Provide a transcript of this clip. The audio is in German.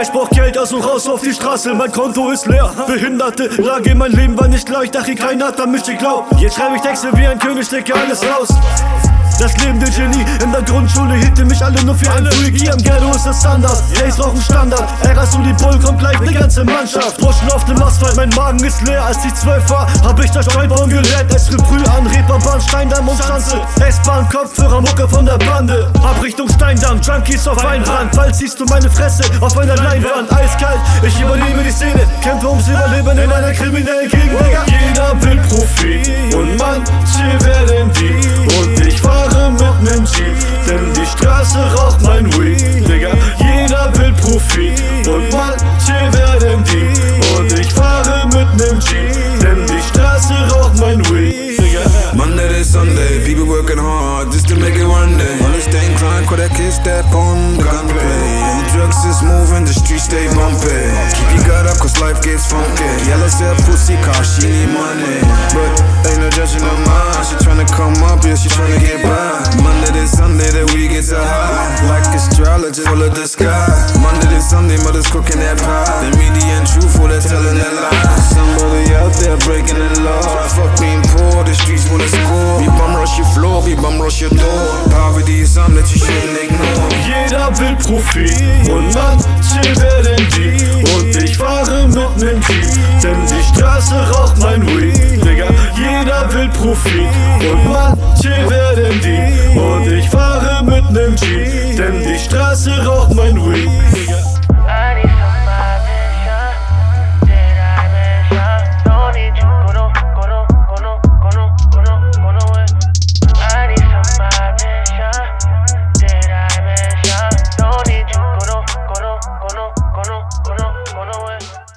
Ich brauch Geld, also raus auf die Straße, mein Konto ist leer. Behinderte Lage, mein Leben war nicht leicht, ach, keiner hat an mich geglaubt. Jetzt schreibe ich Texte wie ein König, stecke alles raus. Das Leben der Genie, in der Grundschule hielten mich alle nur für einen Freak. Hier im Ghetto ist es Standard, Days rauchen Standard. Eras und die Bull kommt gleich ne ganze Mannschaft. Burschen auf dem Asphalt, mein Magen ist leer. Als ich 12 war, hab ich das Steinbaum gelernt. Es tritt früh an, Reeperbahn, Steindamm und Schanze. S-Bahn, Kopfhörer, Mucke von der Bande. Ab Richtung Steindamm, Junkies auf Weinbrand. Bald siehst du meine Fresse auf einer Leinwand. Eiskalt, ich übernehme die Szene, kämpfe ums Überleben in einer kriminellen Gegend, Digga. Jeder will Profit und manche werden die. Und ich fahre mit nem Jeep, denn die Straße raucht mein Weed, Digga. Jeder will Profit und manche werden die. Und ich fahre mit nem Jeep, denn die Straße raucht mein Weed, Digga. Monday to Sunday, people working hard just to make it one day. Only stay crying, call that kid step on the gunplay. And drugs is moving, the streets stay bumpy. Keep your guard up, cause life gets funky. Yellow said pussy car, she need money. But ain't no judging of mine. She tryna come up, yeah, she tryna get by. Monday to Sunday, that we get to high. Like astrology, full of the sky. Monday to Sunday, mother's cooking that pie. The media and truthful, they're telling that lie. Somebody out there breaking the law. Fuck being poor, the streets wanna score. Wie bum rush your floor, wie bum rush your door. Poverty is something that you shouldn't ignore. Jeder will Profit und manche werden die. Und ich fahre mit nem Jeep, denn die Straße raucht mein Weed, Digga. Jeder will Profit und manche werden die. Und ich fahre mit nem Jeep, denn die Straße raucht mein Weed, Digga. Gonna win.